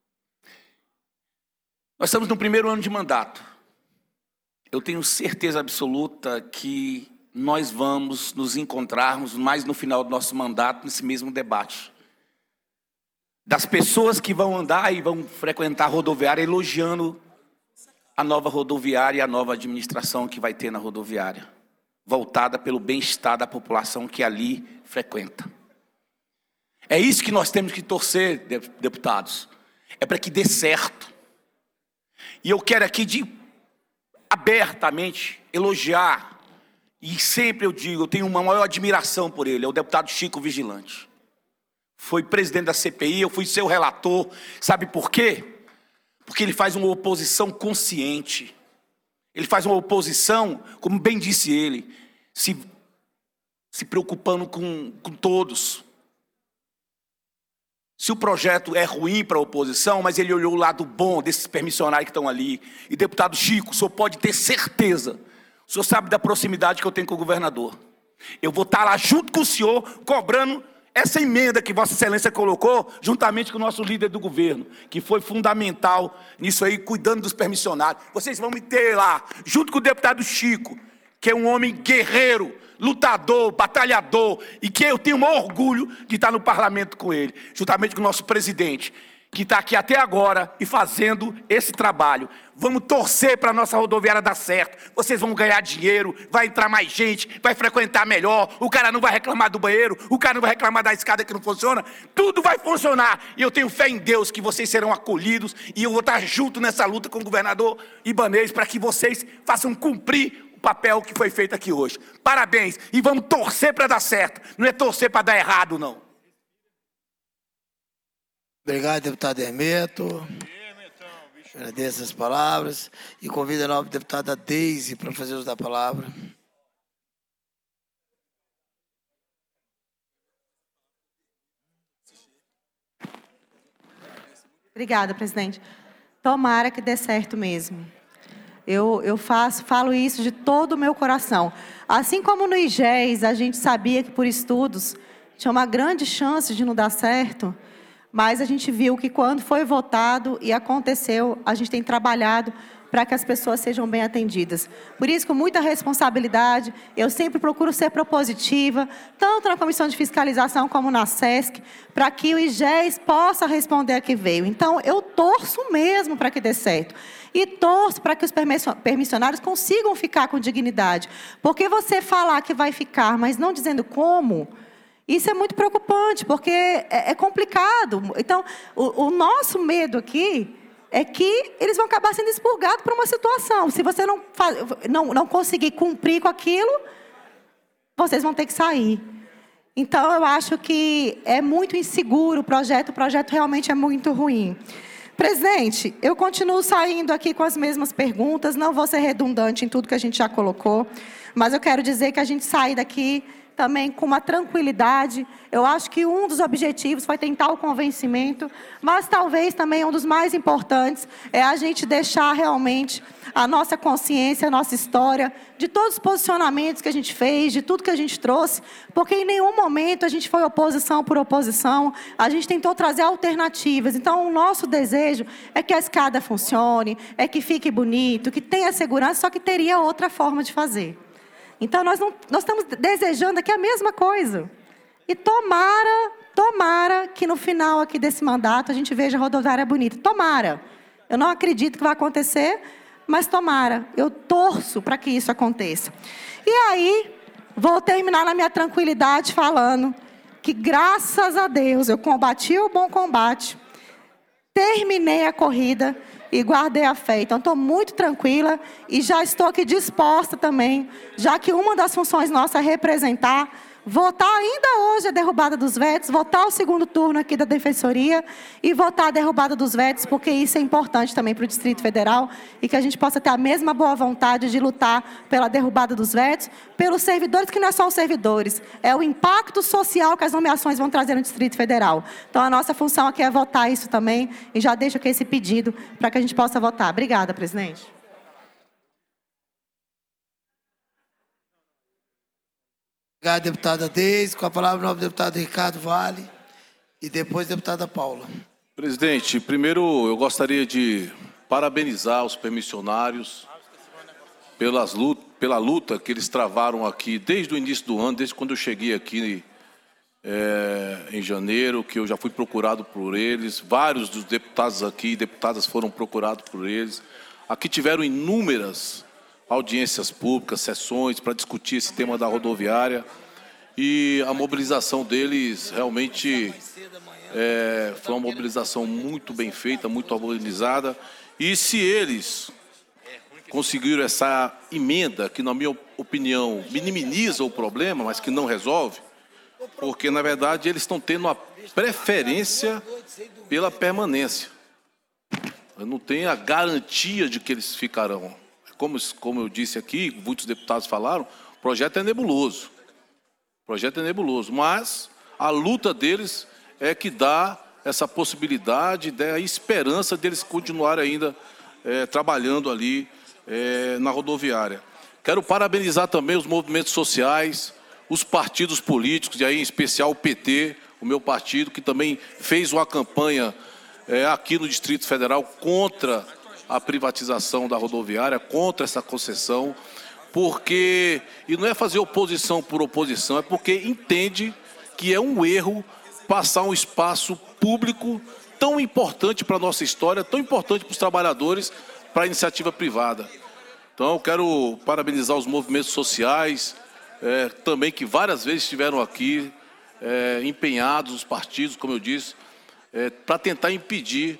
Nós estamos no primeiro ano de mandato. Eu tenho certeza absoluta que nós vamos nos encontrarmos mais no final do nosso mandato nesse mesmo debate. Das pessoas que vão andar e vão frequentar a rodoviária elogiando a nova rodoviária e a nova administração que vai ter na rodoviária, voltada pelo bem-estar da população que ali frequenta. É isso que nós temos que torcer, deputados, é para que dê certo. E eu quero aqui abertamente elogiar, e sempre eu digo, eu tenho uma maior admiração por ele, é o deputado Chico Vigilante. Foi presidente da CPI, eu fui seu relator, sabe por quê? Porque ele faz uma oposição consciente. Ele faz uma oposição, como bem disse ele, se preocupando com todos. se o projeto é ruim para a oposição, mas ele olhou o lado bom desses permissionários que estão ali. E, deputado Chico, o senhor pode ter certeza, o senhor sabe da proximidade que eu tenho com o governador. Eu vou estar lá junto com o senhor, cobrando essa emenda que Vossa Excelência colocou, juntamente com o nosso líder do governo, que foi fundamental nisso aí, cuidando dos permissionários. Vocês vão me ter lá, junto com o deputado Chico, que é um homem guerreiro, lutador, batalhador, e que eu tenho o maior orgulho de estar no parlamento com ele, juntamente com o nosso presidente, que está aqui até agora e fazendo esse trabalho. Vamos torcer para a nossa rodoviária dar certo. Vocês vão ganhar dinheiro, vai entrar mais gente, vai frequentar melhor, o cara não vai reclamar do banheiro, o cara não vai reclamar da escada que não funciona, tudo vai funcionar. E eu tenho fé em Deus que vocês serão acolhidos e eu vou estar junto nessa luta com o governador Ibanez para que vocês façam cumprir o papel que foi feito aqui hoje. Parabéns e vamos torcer para dar certo, não é torcer para dar errado, não. Obrigado, deputado Hermeto. Agradeço as palavras e convido a nova deputada Deise para fazer uso da palavra. Obrigada, presidente. Tomara que dê certo mesmo. Eu falo isso de todo o meu coração. Assim como no IGES a gente sabia que por estudos tinha uma grande chance de não dar certo, mas a gente viu que quando foi votado e aconteceu, a gente tem trabalhado para que as pessoas sejam bem atendidas. Por isso, com muita responsabilidade, eu sempre procuro ser propositiva, tanto na Comissão de Fiscalização como na SESC, para que o IGES possa responder a que veio. Então, eu torço mesmo para que dê certo. E torço para que os permissionários consigam ficar com dignidade. Porque você falar que vai ficar, mas não dizendo como, isso é muito preocupante, porque é complicado. Então, o nosso medo aqui é que eles vão acabar sendo expurgados por uma situação. Se você não conseguir cumprir com aquilo, vocês vão ter que sair. Então, eu acho que é muito inseguro o projeto realmente é muito ruim. Presidente, eu continuo saindo aqui com as mesmas perguntas, não vou ser redundante em tudo que a gente já colocou, mas eu quero dizer que a gente sai daqui também com uma tranquilidade. Eu acho que um dos objetivos foi tentar o convencimento, mas talvez também um dos mais importantes é a gente deixar realmente a nossa consciência, a nossa história, de todos os posicionamentos que a gente fez, de tudo que a gente trouxe, porque em nenhum momento a gente foi oposição por oposição, a gente tentou trazer alternativas. Então, o nosso desejo é que a escada funcione, é que fique bonito, que tenha segurança, só que teria outra forma de fazer. Então, nós estamos desejando aqui a mesma coisa. E tomara que no final aqui desse mandato a gente veja a rodoviária bonita. Tomara. Eu não acredito que vai acontecer, mas tomara. Eu torço para que isso aconteça. E aí, vou terminar na minha tranquilidade falando que, graças a Deus, eu combati o bom combate, terminei a corrida e guardei a fé. Então, estou muito tranquila e já estou aqui disposta também, já que uma das funções nossas é representar, votar ainda hoje a derrubada dos vetos, votar o segundo turno aqui da Defensoria e votar a derrubada dos vetos, porque isso é importante também para o Distrito Federal e que a gente possa ter a mesma boa vontade de lutar pela derrubada dos vetos, pelos servidores, que não é só os servidores, é o impacto social que as nomeações vão trazer no Distrito Federal. Então, a nossa função aqui é votar isso também e já deixo aqui esse pedido para que a gente possa votar. Obrigada, presidente. Obrigado, deputada Deise. Com a palavra, o novo deputado Ricardo Vale e depois, deputada Paula. Presidente, primeiro eu gostaria de parabenizar os permissionários pela luta que eles travaram aqui desde o início do ano, desde quando eu cheguei aqui em janeiro, que eu já fui procurado por eles. Vários dos deputados aqui e deputadas foram procurados por eles. Aqui tiveram inúmeras audiências públicas, sessões para discutir esse tema da rodoviária, e a mobilização deles realmente foi uma mobilização muito bem feita, muito organizada. E se eles conseguiram essa emenda, que na minha opinião minimiza o problema, mas que não resolve, porque na verdade eles estão tendo uma preferência pela permanência. Eu não tenho a garantia de que eles ficarão. Como eu disse aqui, muitos deputados falaram, o projeto é nebuloso. O projeto é nebuloso, mas a luta deles é que dá essa possibilidade, a esperança deles continuarem ainda trabalhando ali na rodoviária. Quero parabenizar também os movimentos sociais, os partidos políticos, e aí em especial o PT, o meu partido, que também fez uma campanha aqui no Distrito Federal contra a privatização da rodoviária, contra essa concessão, porque, e não é fazer oposição por oposição, é porque entende que é um erro passar um espaço público tão importante para a nossa história, tão importante para os trabalhadores, para a iniciativa privada. Então, eu quero parabenizar os movimentos sociais, também que várias vezes estiveram aqui, empenhados, os partidos, como eu disse, para tentar impedir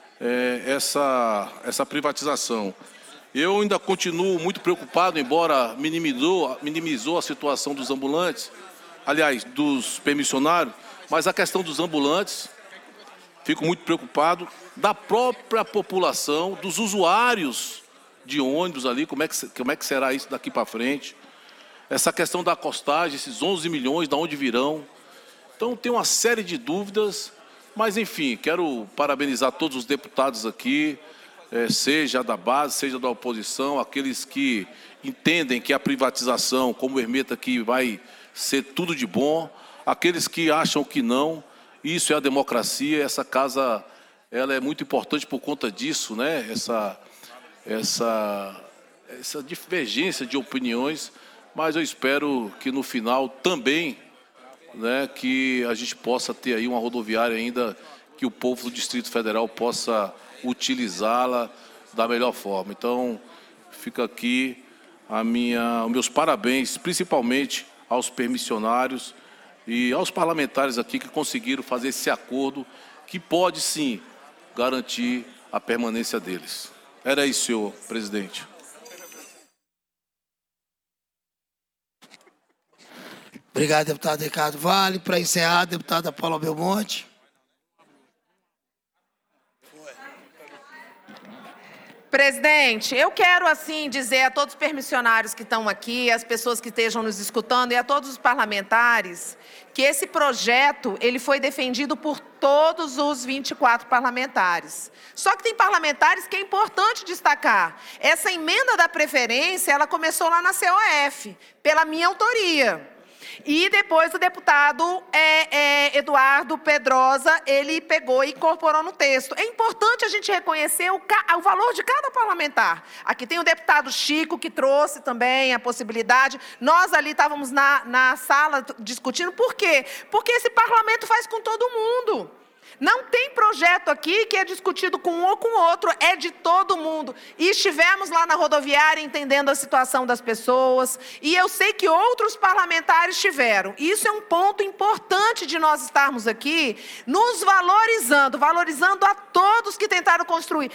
essa privatização. Eu ainda continuo muito preocupado, embora minimizou a situação dos ambulantes, aliás, dos permissionários, mas a questão dos ambulantes, fico muito preocupado, da própria população, dos usuários de ônibus ali, como é que será isso daqui para frente. Essa questão da acostagem, esses 11 milhões, de onde virão. Então, tem uma série de dúvidas, mas, enfim, quero parabenizar todos os deputados aqui, seja da base, seja da oposição, aqueles que entendem que a privatização, como o Hermeto aqui, vai ser tudo de bom, aqueles que acham que não. Isso é a democracia, essa casa ela é muito importante por conta disso, né? Essa divergência de opiniões, mas eu espero que no final também, né, que a gente possa ter aí uma rodoviária ainda que o povo do Distrito Federal possa utilizá-la da melhor forma. Então, fica aqui os meus parabéns, principalmente aos permissionários e aos parlamentares aqui que conseguiram fazer esse acordo que pode, sim, garantir a permanência deles. Era isso, senhor presidente. Obrigado, deputado Ricardo Vale. Para encerrar, a deputada Paula Belmonte. Presidente, eu quero, assim, dizer a todos os permissionários que estão aqui, as pessoas que estejam nos escutando e a todos os parlamentares, que esse projeto, ele foi defendido por todos os 24 parlamentares. Só que tem parlamentares que é importante destacar. Essa emenda da preferência, ela começou lá na COF, pela minha autoria. E depois o deputado Eduardo Pedrosa, ele pegou e incorporou no texto. É importante a gente reconhecer o valor de cada parlamentar. Aqui tem o deputado Chico, que trouxe também a possibilidade. Nós ali estávamos na sala discutindo. Por quê? Porque esse parlamento faz com todo mundo. Não tem projeto aqui que é discutido com um ou com outro, é de todo mundo. E estivemos lá na rodoviária entendendo a situação das pessoas, e eu sei que outros parlamentares tiveram. Isso é um ponto importante de nós estarmos aqui, nos valorizando a todos que tentaram construir.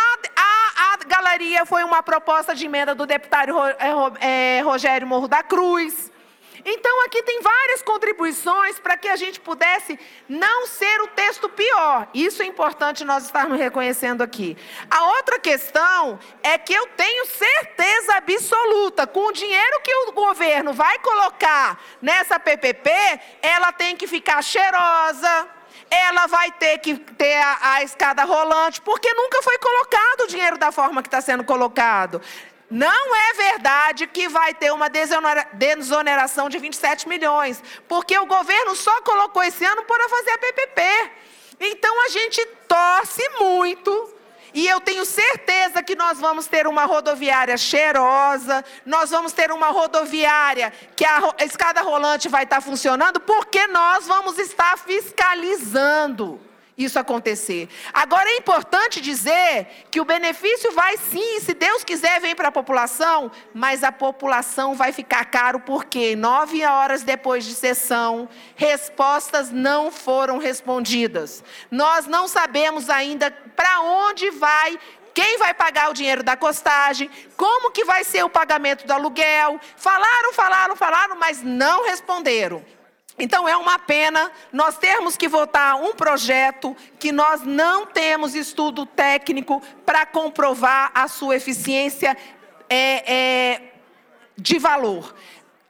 A galeria foi uma proposta de emenda do deputado Rogério Morro da Cruz. Então, aqui tem várias contribuições para que a gente pudesse não ser o texto pior. Isso é importante nós estarmos reconhecendo aqui. A outra questão é que eu tenho certeza absoluta, com o dinheiro que o governo vai colocar nessa PPP, ela tem que ficar cheirosa, ela vai ter que ter a escada rolante, porque nunca foi colocado o dinheiro da forma que está sendo colocado. Não é verdade que vai ter uma desoneração de 27 milhões, porque o governo só colocou esse ano para fazer a PPP. Então, a gente torce muito, e eu tenho certeza que nós vamos ter uma rodoviária cheirosa, nós vamos ter uma rodoviária que a escada rolante vai estar funcionando, porque nós vamos estar fiscalizando isso acontecer. Agora, é importante dizer que o benefício vai sim, se Deus quiser, vem para a população, mas a população vai ficar caro porque 9 horas depois de sessão, respostas não foram respondidas. Nós não sabemos ainda para onde vai, quem vai pagar o dinheiro da costagem, como que vai ser o pagamento do aluguel. Falaram, mas não responderam. Então, é uma pena nós termos que votar um projeto que nós não temos estudo técnico para comprovar a sua eficiência de valor.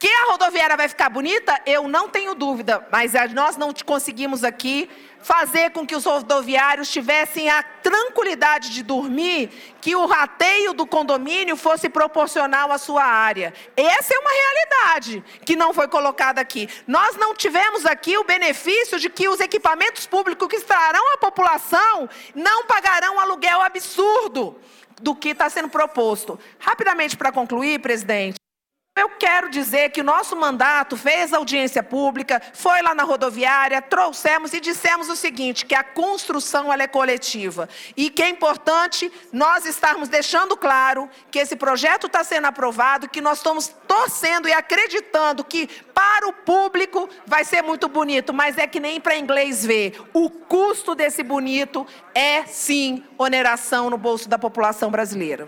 Que a rodoviária vai ficar bonita, eu não tenho dúvida, mas nós não conseguimos aqui fazer com que os rodoviários tivessem a tranquilidade de dormir, que o rateio do condomínio fosse proporcional à sua área. Essa é uma realidade que não foi colocada aqui. Nós não tivemos aqui o benefício de que os equipamentos públicos que estarão à população não pagarão um aluguel absurdo do que está sendo proposto. Rapidamente, para concluir, presidente, eu quero dizer que o nosso mandato fez audiência pública, foi lá na rodoviária, trouxemos e dissemos o seguinte, que a construção ela é coletiva e que é importante nós estarmos deixando claro que esse projeto está sendo aprovado, que nós estamos torcendo e acreditando que para o público vai ser muito bonito, mas é que nem para inglês ver. O custo desse bonito é, sim, oneração no bolso da população brasileira.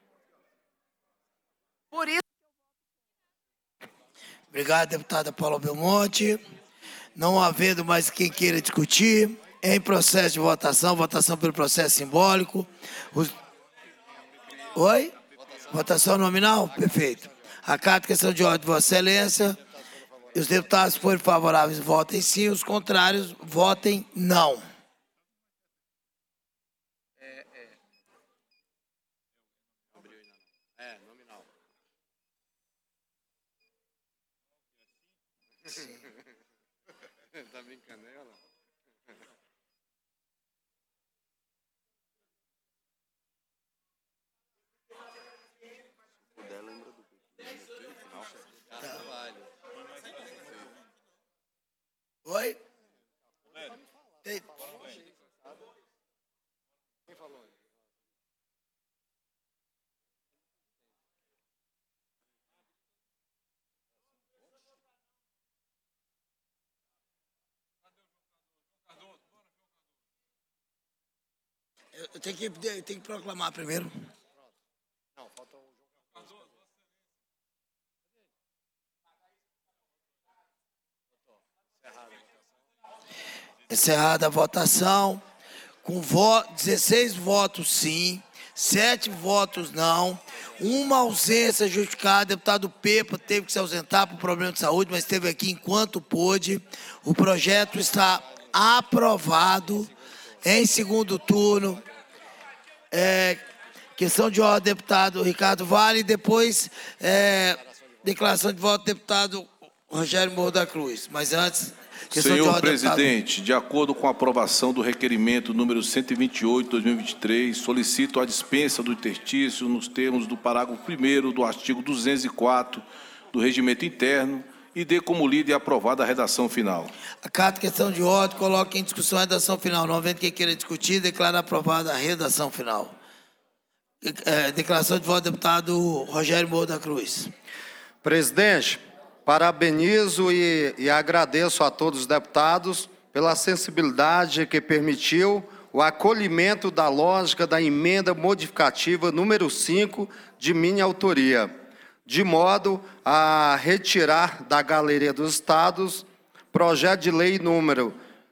Por isso, obrigado, deputada Paula Belmonte. Não havendo mais quem queira discutir, em processo de votação, votação pelo processo simbólico. Oi? Votação nominal? Perfeito. Acato questão de ordem de Vossa Excelência. Os deputados que forem favoráveis votem sim, os contrários votem não. Nominal. Tá brincando aí, olha lá. Se puder, lembra do final. Oi? Quem falou? Eu tenho que proclamar primeiro. Não, falta o João Cardoso. Encerrada a votação, com 16 votos sim, 7 votos não, uma ausência justificada. O deputado Pepa teve que se ausentar por problema de saúde, mas esteve aqui enquanto pôde. O projeto está aprovado em segundo turno. Questão de ordem, deputado Ricardo Vale, e depois declaração de voto, deputado Rogério Moura da Cruz. Mas antes... Senhor presidente, de acordo com a aprovação do requerimento número 128/2023, solicito a dispensa do interstício nos termos do parágrafo 1º do artigo 204 do Regimento Interno e dê como lida e aprovada a redação final. Acato questão de ordem, coloque em discussão a redação final. Não havendo quem queira discutir, declara aprovada a redação final. Declaração de voto, deputado Rogério Moura da Cruz. Presidente, parabenizo e agradeço a todos os deputados pela sensibilidade que permitiu o acolhimento da lógica da emenda modificativa número 5 de minha autoria, de modo a retirar da Galeria dos Estados projeto de lei número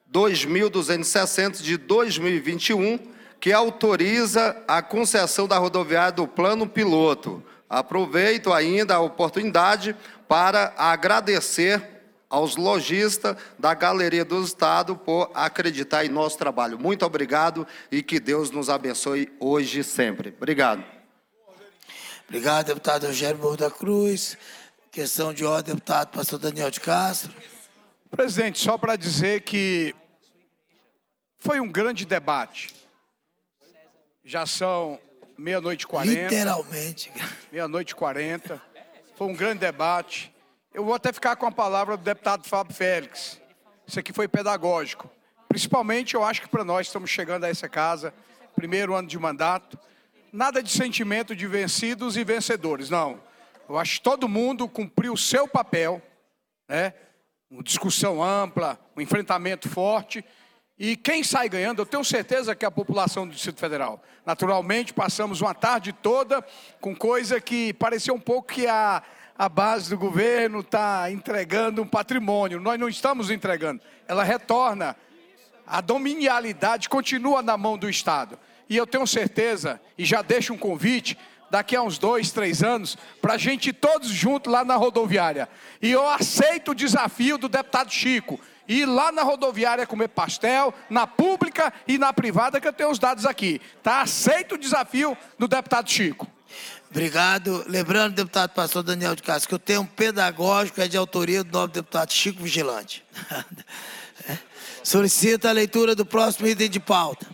2260 de 2021, que autoriza a concessão da rodoviária do Plano Piloto. Aproveito ainda a oportunidade para agradecer aos lojistas da Galeria do Estado por acreditar em nosso trabalho. Muito obrigado e que Deus nos abençoe hoje e sempre. Obrigado. Obrigado, deputado Rogério Moura da Cruz. Questão de ordem, deputado pastor Daniel de Castro. Presidente, só para dizer que foi um grande debate. Já são 00:40. Literalmente. 00:40. Foi um grande debate. Eu vou até ficar com a palavra do deputado Fábio Félix. Isso aqui foi pedagógico. Principalmente, eu acho que para nós estamos chegando a essa casa, primeiro ano de mandato, nada de sentimento de vencidos e vencedores, não. Eu acho que todo mundo cumpriu o seu papel, né? Uma discussão ampla, um enfrentamento forte. E quem sai ganhando, eu tenho certeza que é a população do Distrito Federal. Naturalmente, passamos uma tarde toda com coisa que parecia um pouco que a base do governo está entregando um patrimônio. Nós não estamos entregando. Ela retorna. A dominialidade continua na mão do Estado. E eu tenho certeza, e já deixo um convite, daqui a uns 2, 3 anos, para a gente ir todos juntos lá na rodoviária. E eu aceito o desafio do deputado Chico, ir lá na rodoviária comer pastel, na pública e na privada, que eu tenho os dados aqui. Tá? Aceito o desafio do deputado Chico. Obrigado. Lembrando, deputado pastor Daniel de Castro, que o termo pedagógico é de autoria do nobre deputado Chico Vigilante. Solicita a leitura do próximo item de pauta.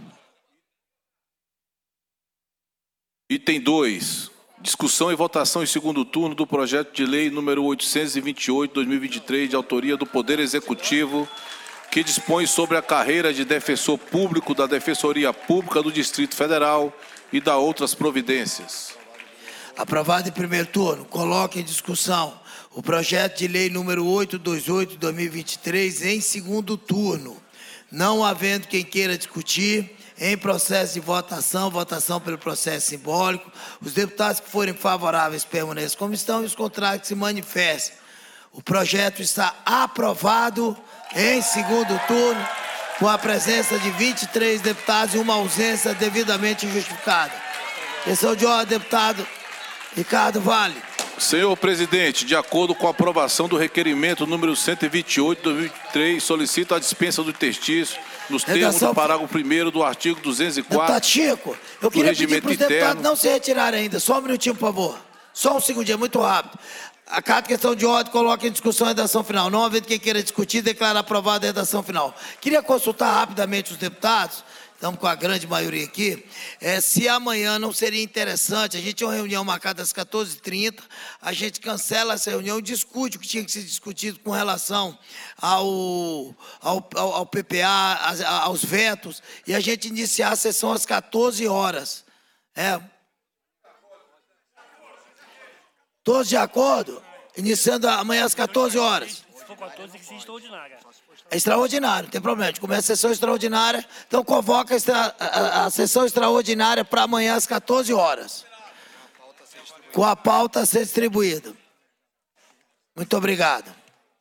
Item 2. Discussão e votação em segundo turno do projeto de lei número 828/2023, de autoria do Poder Executivo, que dispõe sobre a carreira de defensor público da Defensoria Pública do Distrito Federal e da outras providências. Aprovado em primeiro turno. Coloque em discussão o projeto de lei número 828/2023 em segundo turno. Não havendo quem queira discutir, em processo de votação, votação pelo processo simbólico, os deputados que forem favoráveis permaneçam como estão e os contrários que se manifestem. O projeto está aprovado em segundo turno, com a presença de 23 deputados e uma ausência devidamente justificada. Questão de ordem, deputado Ricardo Vale. Senhor presidente, de acordo com a aprovação do requerimento número 128/2023, solicito a dispensa do textício nos termos do parágrafo 1º do artigo 204 Deputado Chico, eu do queria pedir regimento para os deputados interno. não se retirarem ainda. Só um minutinho, por favor. Só um segundinho, muito rápido. A cada questão de ordem, coloca em discussão a redação final. Não havendo quem queira discutir, declara aprovada a redação final. Queria consultar rapidamente os deputados, estamos com a grande maioria aqui, se amanhã não seria interessante, a gente tem uma reunião marcada às 14h30, a gente cancela essa reunião e discute o que tinha que ser discutido com relação ao PPA, aos vetos, e a gente iniciar a sessão às 14 horas. Todos de acordo? Iniciando amanhã às 14 horas. Se for 14, que seja extraordinária. É extraordinário, não tem problema. A gente começa a sessão extraordinária, então convoca a sessão extraordinária para amanhã às 14 horas. Com a pauta a ser distribuída. Muito obrigado.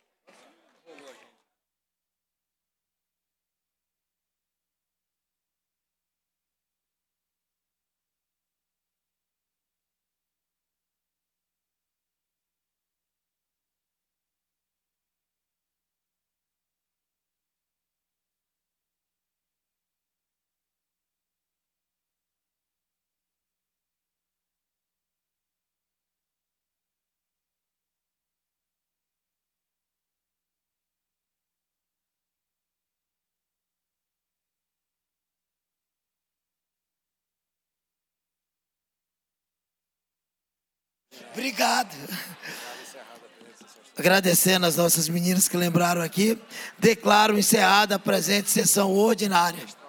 Obrigado. Agradecendo as nossas meninas que lembraram aqui, declaro encerrada a presente sessão ordinária.